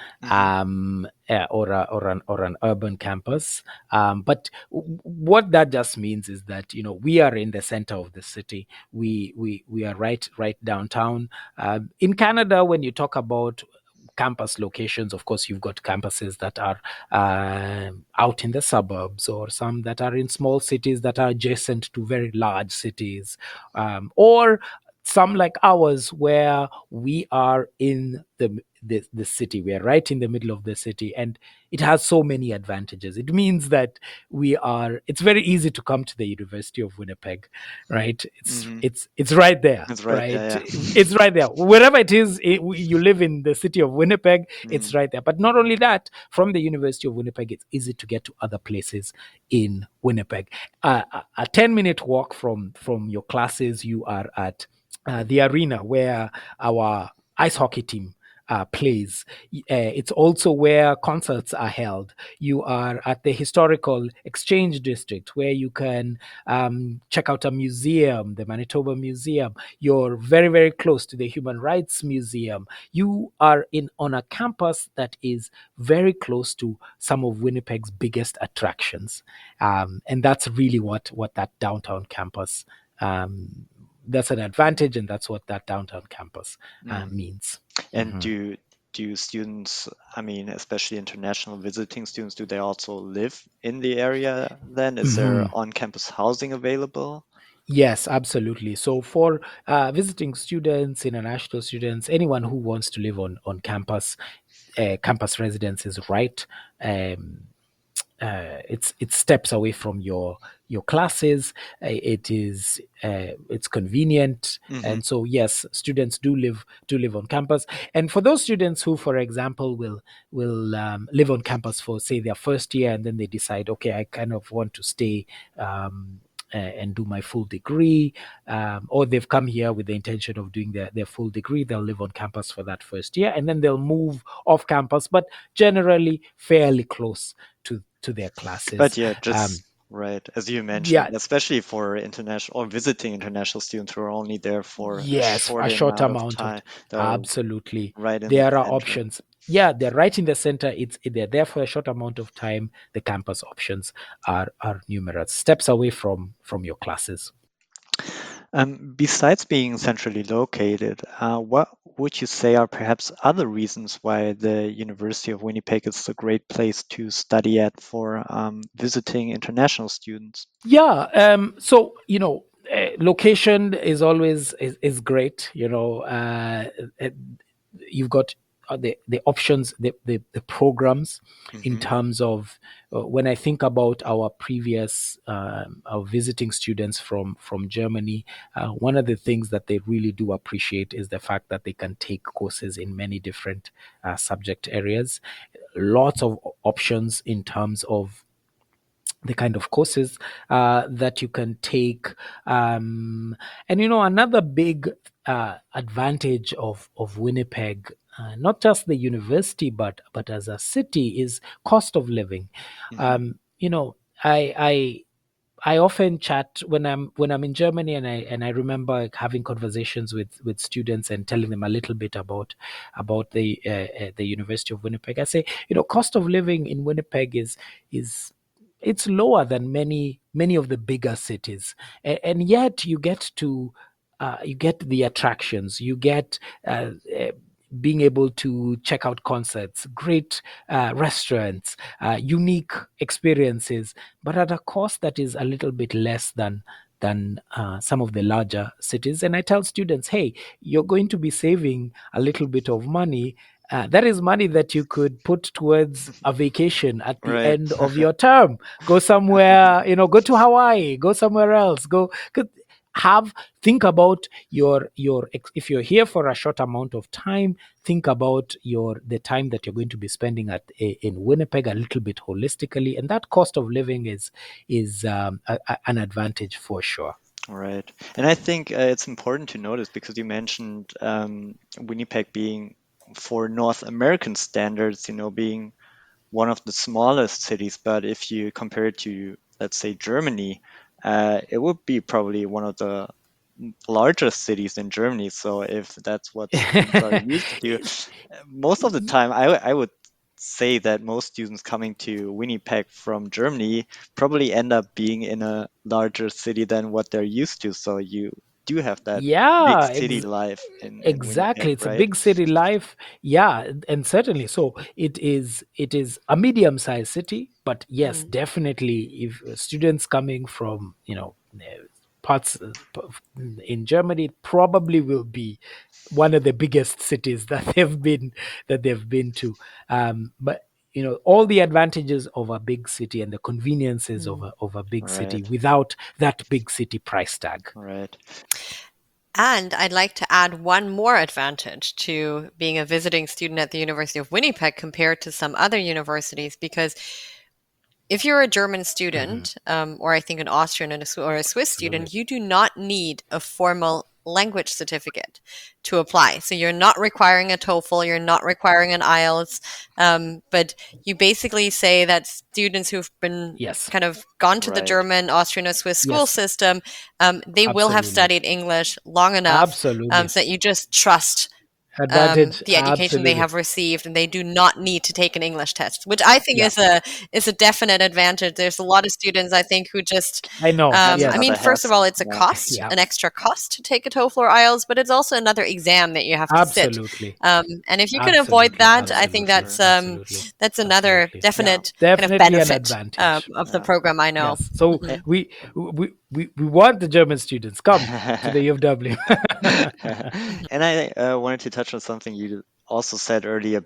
or an urban campus. But what that just means is that we are in the center of the city. We are right downtown. In Canada, when you talk about campus locations, of course, you've got campuses that are out in the suburbs, or some that are in small cities that are adjacent to very large cities, or some like ours where we are in the city. We are right in the middle of the city, and it has so many advantages. It means that it's very easy to come to the University of Winnipeg, right? It's right there, it's right right? there. Yeah. It's right there. Wherever it is, you live in the city of Winnipeg, it's right there. But not only that, from the University of Winnipeg, it's easy to get to other places in Winnipeg. A 10-minute walk from your classes, you are at the arena where our ice hockey team plays. It's also where concerts are held. You are at the historical Exchange District, where you can check out a museum, the Manitoba Museum. You're very, very close to the Human Rights Museum. You are on a campus that is very close to some of Winnipeg's biggest attractions, and that's really what that downtown campus. That's an advantage, and that's what that downtown campus means. And do students, I mean, especially international visiting students, do they also live in the area then? Is there on-campus housing available? Yes, absolutely. So for visiting students, international students, anyone who wants to live on campus, campus residence is right. It's steps away from your classes. It's convenient, and so yes, students do live on campus. And for those students who, for example, will live on campus for, say, their first year, and then they decide, okay, I kind of want to stay and do my full degree, or they've come here with the intention of doing their full degree, they'll live on campus for that first year, and then they'll move off campus, but generally fairly close to their classes. But yeah, just right, as you mentioned, yeah. especially for international or visiting international students who are only there for Yes, a a short amount of amount of time, they're absolutely. right in the There are center. options. Yeah, they're right in the center. They're there for a short amount of time. The campus options are numerous, steps away from your classes. Besides being centrally located, what would you say are perhaps other reasons why the University of Winnipeg is a great place to study at for visiting international students? Yeah. So location is always is great. You've got the options, the programs in terms of when I think about our previous our visiting students from Germany, one of the things that they really do appreciate is the fact that they can take courses in many different subject areas. Lots of options in terms of the kind of courses that you can take. And another big advantage of Winnipeg, not just the university, but as a city, is cost of living. You know, I often chat when I'm in Germany, and I remember having conversations with students and telling them a little bit about the University of Winnipeg. I say, cost of living in Winnipeg is it's lower than many of the bigger cities, and yet you get the attractions, you get being able to check out concerts, great restaurants, unique experiences, but at a cost that is a little bit less than some of the larger cities. And I tell students, hey, you're going to be saving a little bit of money. That is money that you could put towards a vacation at the Right. end of your term. Go somewhere, go to Hawaii, go somewhere else, think about if you're here for a short amount of time, think about the time that you're going to be spending in Winnipeg a little bit holistically, and that cost of living is an advantage for sure. Right. And I think it's important to notice, because you mentioned Winnipeg being, for North American standards, being one of the smallest cities. But if you compare it to, let's say, Germany, it would be probably one of the largest cities in Germany. So if that's what students are used to, most of the time, I would say that most students coming to Winnipeg from Germany probably end up being in a larger city than what they're used to. So you do have that big Yeah, city life in Winnipeg, exactly. It's a right? big city life. Yeah, and certainly. So it is a medium-sized city, but yes, Mm. definitely if students coming from, parts in Germany, it probably will be one of the biggest cities that they've been to. But all the advantages of a big city and the conveniences of Mm. a big city Right, without that big city price tag. right. And I'd like to add one more advantage to being a visiting student at the University of Winnipeg compared to some other universities, because if you're a German Mhm. student, or I think an Austrian or a Swiss Absolutely. student, you do not need a formal language certificate to apply. So you're not requiring a TOEFL, you're not requiring an IELTS, but you basically say that students who've been Yes. kind of gone to the Right. German, Austrian, or Swiss school Yes. system, they will have Absolutely. studied English long enough Absolutely. so that you just trust Advantage. the education they Absolutely. have received, and they do not need to take an English test, which I think Yeah. is a definite advantage. There's a lot of students I think who just, I know. That's I Yes. mean, another first of all, hassle. it's a Yeah. cost, Yeah. an extra cost to take a TOEFL or IELTS, but it's also another exam that you have to sit. Absolutely. And if you can avoid Absolutely. that, I think Absolutely. Sure. Absolutely. that's another Absolutely. Yeah. definite kind of Definitely an benefit advantage. of the Yeah. program. I know. Yes. So Mhm. we want the German students come to the U of W. And I wanted to touch on something you also said earlier.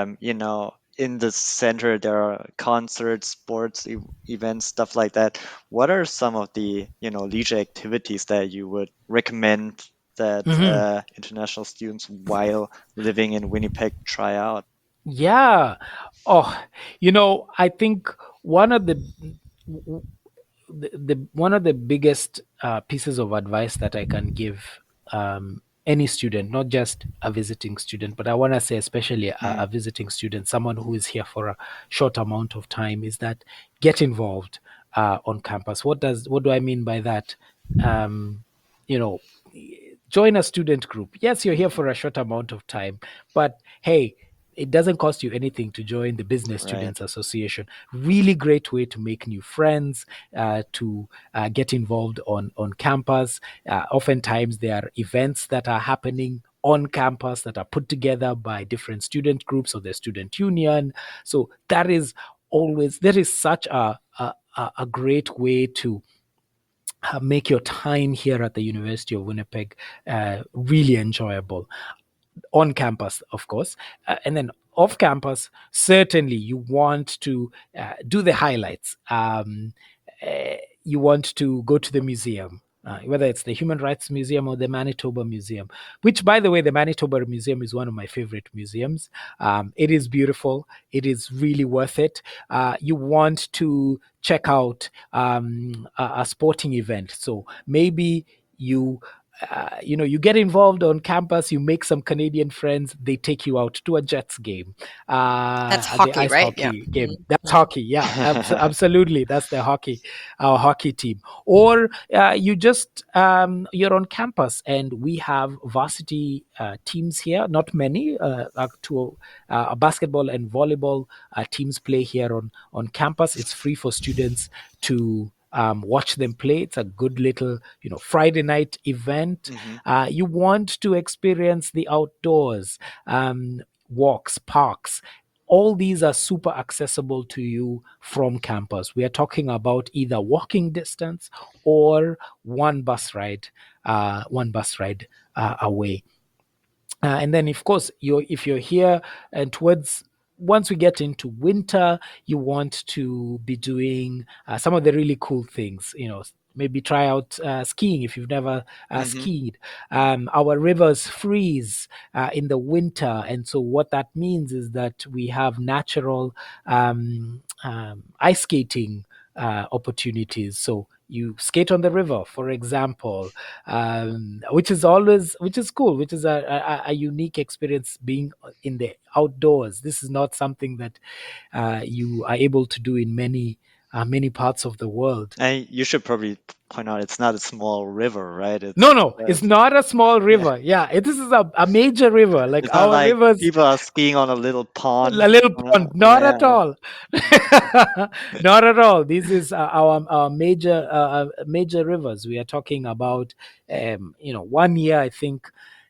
In the center, there are concerts, sports events, stuff like that. What are some of the, leisure activities that you would recommend that Mhm. international students while living in Winnipeg try out? Yeah. Oh, I think one of the one of the biggest pieces of advice that I can give any student, not just a visiting student, but I want to say especially Mm, a visiting student, someone who is here for a short amount of time, is that get involved on campus. What do I mean by that? Um, you know, join a student group. Yes, you're here for a short amount of time, but hey, it doesn't cost you anything to join the Business right. Students Association. Really great way to make new friends, to get involved on campus. Oftentimes, there are events that are happening on campus that are put together by different student groups or the student union. So there is such a great way to make your time here at the University of Winnipeg really enjoyable on campus, of course. And then off campus, certainly you want to do the highlights. You want to go to the museum. Whether it's the Human Rights Museum or the Manitoba Museum, which, by the way, the Manitoba Museum is one of my favorite museums. It is beautiful. It is really worth it. You want to check out a sporting event. So maybe you get involved on campus, you make some Canadian friends, they take you out to a Jets game, That's the hockey, ice right? Yeah. hockey game. That's Mhm. hockey, yeah, absolutely. That's our hockey team. Or you're on campus, and we have varsity teams here. Not many, basketball and volleyball teams play here on campus. It's free for students to watch them play. It's a good little, Friday night event. Hmm. You want to experience the outdoors, walks, parks. All these are super accessible to you from campus. We are talking about either walking distance or one bus ride away. And then, of course, if you're here and towards once we get into winter, you want to be doing some of the really cool things. Maybe try out skiing if you've never Hmm. skied. Our rivers freeze in the winter, and so what that means is that we have natural ice skating opportunities. So you skate on the river, for example, which is cool, which is a unique experience being in the outdoors. This is not something that you are able to do in many many parts of the world. And you should probably point out it's not a small river, right? No, it's not a small river. This is a major river. Like It's not our like rivers, people are skiing on a little pond. a little pond. Not at Yeah. all. Not at all. This is our major rivers. We are talking about, 1 year. I think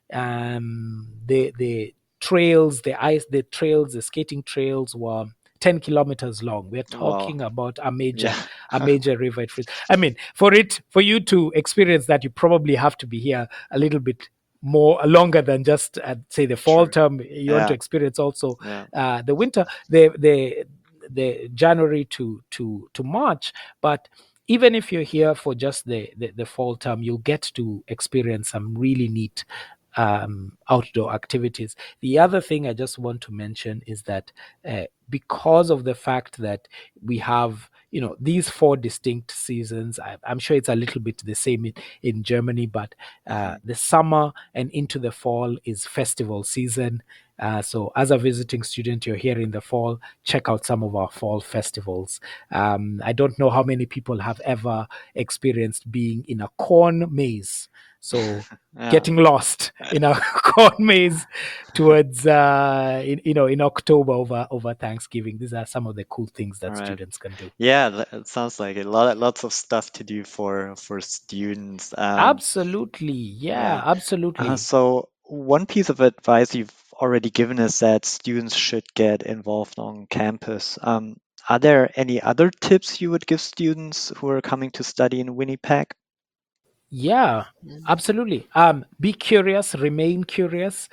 the trails, the skating trails were 10 kilometers long. We're talking about a major river. I mean, for you to experience that, you probably have to be here a little bit longer than just say the fall term. You want to experience also the winter, the January to March. But even if you're here for just the fall term, you'll get to experience some really neat outdoor activities. The other thing I just want to mention is that because of the fact that we have these 4 distinct seasons, I'm sure it's a little bit the same in Germany, but the summer and into the fall is festival season. So as a visiting student, you're here in the fall, check out some of our fall festivals. I don't know how many people have ever experienced being in a corn maze. So getting lost in a corn maze towards in October over Thanksgiving. These are some of the cool things that students can do. Yeah, it sounds like lots of stuff to do for students. Absolutely, absolutely. So one piece of advice you've already given is that students should get involved on campus. Are there any other tips you would give students who are coming to study in Winnipeg? Yeah, absolutely. Be curious, remain curious.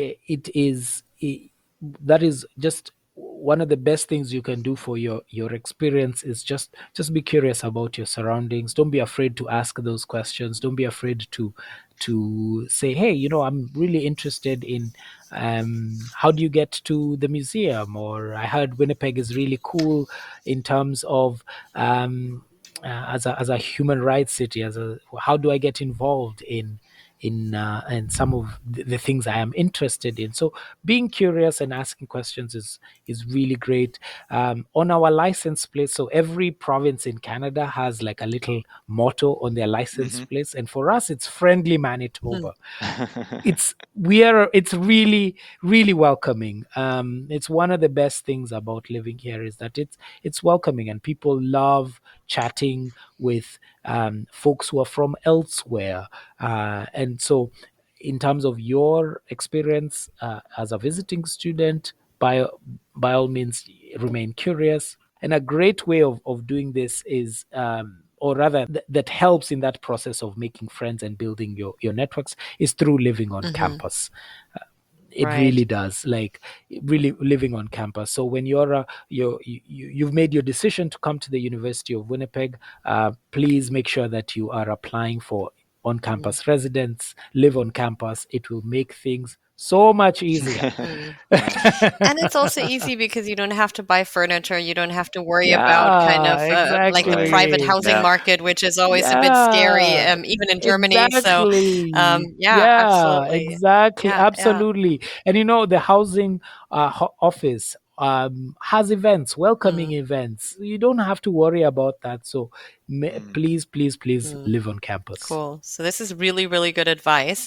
That is just one of the best things you can do for your experience is just be curious about your surroundings. Don't be afraid to ask those questions. Don't be afraid to say, hey, I'm really interested in how do you get to the museum, or I heard Winnipeg is really cool in terms of as a human rights city. How do I get involved in some of the things I am interested in? So being curious and asking questions is really great. On our license plate, so every province in Canada has like a little motto on their license plates, and for us it's Friendly Manitoba. It's really, really welcoming. It's one of the best things about living here is that it's welcoming, and people love chatting with folks who are from elsewhere. And so in terms of your experience as a visiting student, by all means, remain curious. And a great way of doing this is or rather that helps in that process of making friends and building your networks is through living on campus. It really does, like really living on campus. So when you've made your decision to come to the University of Winnipeg, please make sure that you are applying for on-campus residence. Live on campus. It will make things so much easier. And it's also easy because you don't have to buy furniture. You don't have to worry about kind of like the private housing market, which is always a bit scary, even in Germany. Exactly. So, absolutely. Exactly. Absolutely. And the housing office has events, welcoming events. You don't have to worry about that. So please live on campus. Cool. So this is really, really good advice.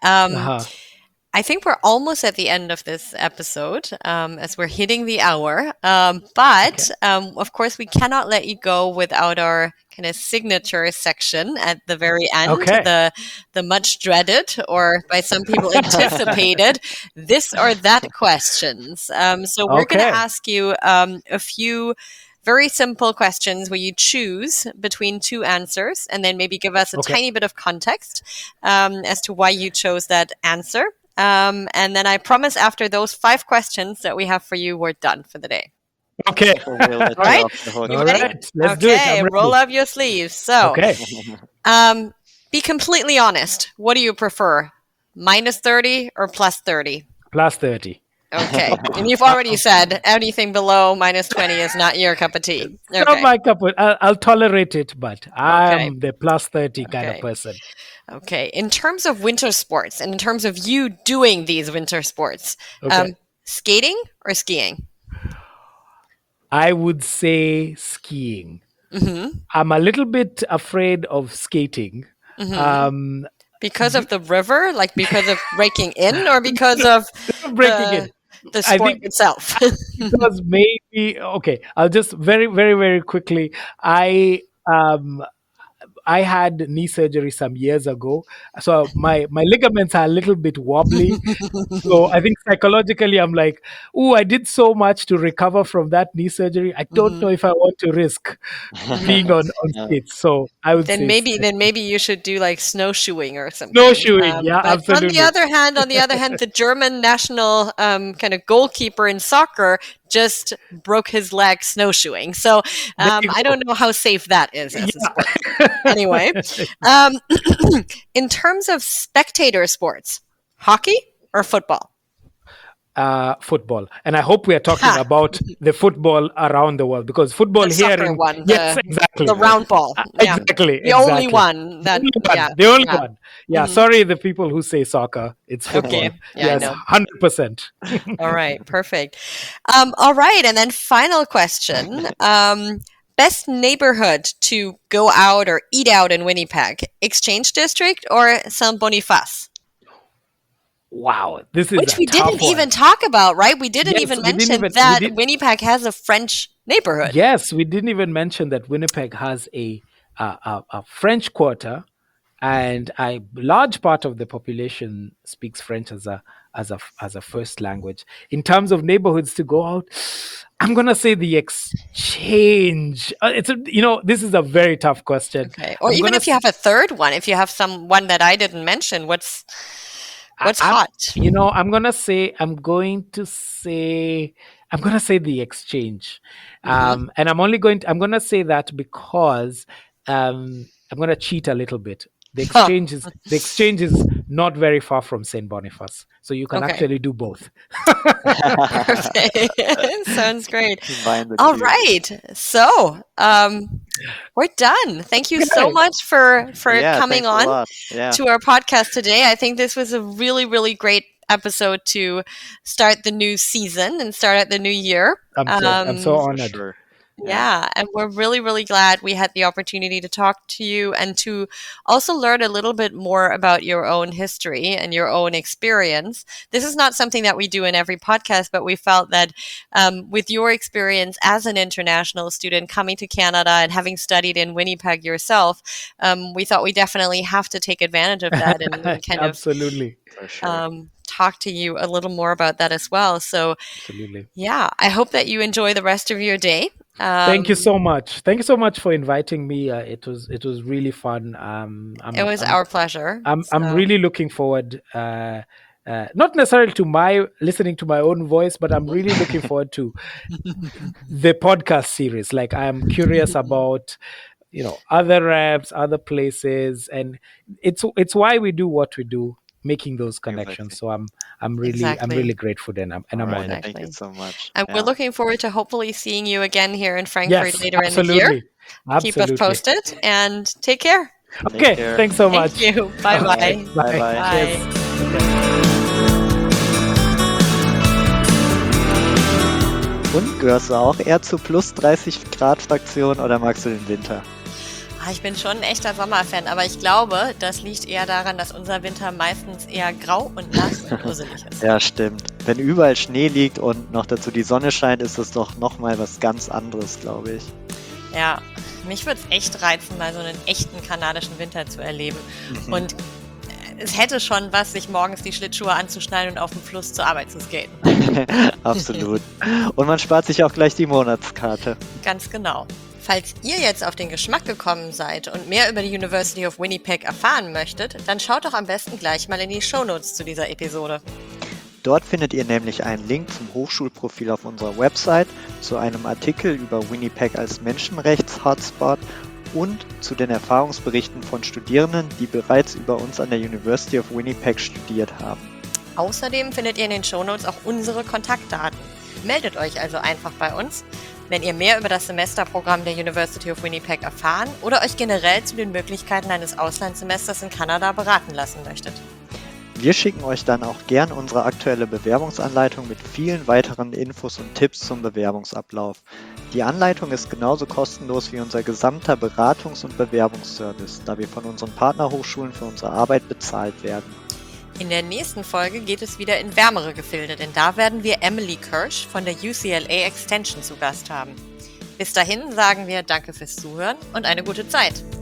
I think we're almost at the end of this episode as we're hitting the hour. But of course, we cannot let you go without our kind of signature section at the very end, the much dreaded, or by some people anticipated, this or that questions. So we're going to ask you a few very simple questions where you choose between 2 answers and then maybe give us a tiny bit of context as to why you chose that answer. And then I promise after those 5 questions that we have for you, we're done for the day. Okay. All right. All right. Let's do it. Roll up your sleeves. So, be completely honest. What do you prefer? -30 or +30? +30. Okay. And you've already said anything below -20 is not your cup of tea. Okay. Not my cup of I'll tolerate it, but I'm the +30 kind of person. Okay. In terms of winter sports and in terms of you doing these winter sports, skating or skiing? I would say skiing. I'm a little bit afraid of skating. Because of the river, like because of breaking in, or because of Breaking in. the I sport think itself? because maybe okay. I'll just very, very, very quickly. I had knee surgery some years ago, so my ligaments are a little bit wobbly. So I think psychologically, I'm like, "Oh, I did so much to recover from that knee surgery. I don't know if I want to risk being on Yeah. skates." So I would Then say maybe you should do like snowshoeing or something. snowshoeing. Yeah, But absolutely. on the other hand, the German national kind of goalkeeper in soccer just broke his leg snowshoeing. So There you I go. don't know how safe that is as a sport. Yeah. Anyway, in terms of spectator sports, hockey or football? Football, and I hope we are talking Ha! about the football around the world, because football The here soccer in one, yes, exactly, the round ball. Yeah. exactly, The only exactly. one The that, only one, yeah, the only yeah. one. Yeah, sorry, the people who say soccer. It's football. Okay. Yeah, I Yes, know. 100%. All right, perfect. All right, and then final question. Best neighborhood to go out or eat out in Winnipeg, Exchange District or Saint Boniface? Wow, this is Which a we tough didn't one. even talk about, right? We didn't Yes, even we didn't mention even. We that did. Winnipeg has a French neighborhood. Yes, we didn't even mention that Winnipeg has a French quarter, and a large part of the population speaks French as a first language. In terms of neighborhoods to go out, I'm gonna say the Exchange. This is a very tough question. Okay. Or I'm even gonna if you have a third one, if you have one that I didn't mention, what's I'm hot? I'm gonna say the Exchange. And I'm gonna say that because I'm gonna cheat a little bit. The exchange is not very far from St. Boniface. So you can Okay. actually do both. Perfect. Sounds great. Combine the All two. right. So we're done. Thank you so Okay. much for Yeah, coming thanks a on lot. Yeah. to our podcast today. I think this was a really, really great episode to start the new season and start out the new year. I'm so For honored. sure. Yeah, and we're really, really glad we had the opportunity to talk to you and to also learn a little bit more about your own history and your own experience. This is not something that we do in every podcast, but we felt that with your experience as an international student coming to Canada and having studied in Winnipeg yourself, we thought we definitely have to take advantage of that and kind of Absolutely. For sure. talk to you a little more about that as well. So, Absolutely. yeah, I hope that you enjoy the rest of your day. Thank you so much. Thank you so much for inviting me. It was really fun. It was our pleasure. I'm So- really looking forward. Not necessarily to my listening to my own voice, but I'm really looking forward to the podcast series. Like, I am curious about other reps, other places, and it's why we do what we do, making those connections. Exactly. So I'm Exactly. really grateful, and I'm All right. honored. Thank you so much. And Yeah. we're looking forward to hopefully seeing you again here in Frankfurt Yes, later absolutely. in the year. Absolutely. Keep us posted and take care. Take Okay, care. thanks so much. Thank you. Bye bye. Okay, bye. Bye-bye. Cheers. Und gehörst du auch eher zu plus 30 Grad Fraktion oder magst du den Winter? Ich bin schon ein echter Sommerfan, aber ich glaube, das liegt eher daran, dass unser Winter meistens eher grau und nass und dusselig ist. Ja, stimmt. Wenn überall Schnee liegt und noch dazu die Sonne scheint, ist das doch nochmal was ganz anderes, glaube ich. Ja, mich würde es echt reizen, mal so einen echten kanadischen Winter zu erleben. Und es hätte schon was, sich morgens die Schlittschuhe anzuschnallen und auf dem Fluss zur Arbeit zu skaten. Absolut. Und man spart sich auch gleich die Monatskarte. Ganz genau. Falls ihr jetzt auf den Geschmack gekommen seid und mehr über die University of Winnipeg erfahren möchtet, dann schaut doch am besten gleich mal in die Shownotes zu dieser Episode. Dort findet ihr nämlich einen Link zum Hochschulprofil auf unserer Website, zu einem Artikel über Winnipeg als Menschenrechts-Hotspot und zu den Erfahrungsberichten von Studierenden, die bereits über uns an der University of Winnipeg studiert haben. Außerdem findet ihr in den Shownotes auch unsere Kontaktdaten. Meldet euch also einfach bei uns, wenn ihr mehr über das Semesterprogramm der University of Winnipeg erfahren oder euch generell zu den Möglichkeiten eines Auslandssemesters in Kanada beraten lassen möchtet. Wir schicken euch dann auch gern unsere aktuelle Bewerbungsanleitung mit vielen weiteren Infos und Tipps zum Bewerbungsablauf. Die Anleitung ist genauso kostenlos wie unser gesamter Beratungs- und Bewerbungsservice, da wir von unseren Partnerhochschulen für unsere Arbeit bezahlt werden. In der nächsten Folge geht es wieder in wärmere Gefilde, denn da werden wir Emily Kirsch von der UCLA Extension zu Gast haben. Bis dahin sagen wir Danke fürs Zuhören und eine gute Zeit.